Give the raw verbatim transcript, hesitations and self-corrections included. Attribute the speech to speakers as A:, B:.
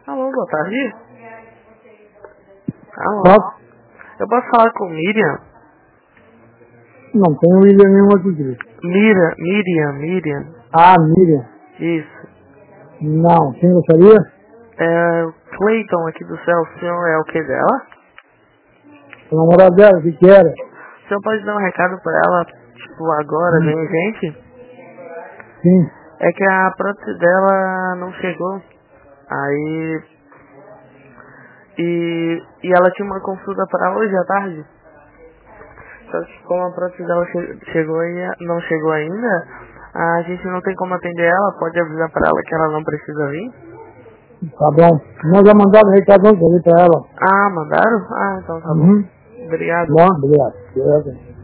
A: Alô, boa tarde. Alô.
B: Tá?
A: Eu posso falar com Miriam?
B: Não, tem o William nenhum aqui, querido.
A: Miriam, Miriam, Miriam.
B: Ah, Miriam.
A: Isso.
B: Não, quem gostaria?
A: É o Clayton aqui do céu. O senhor é o que dela?
B: O namorado dela, o que que era?
A: O senhor pode dar um recado pra ela, tipo, agora,
B: Hum.
A: bem, gente?
B: Sim.
A: É que a prótese dela não chegou. Aí... E, e ela tinha uma consulta para hoje à tarde. Só que como a prótese dela che chegou e não chegou ainda, a gente não tem como atender ela. Pode avisar para ela que ela não precisa vir?
B: Tá bom. Nós já mandamos recado ali pra ela.
A: Ah, mandaram? Ah, então tá
B: Uhum.
A: bom. Obrigado.
B: Bom, obrigado. Obrigado.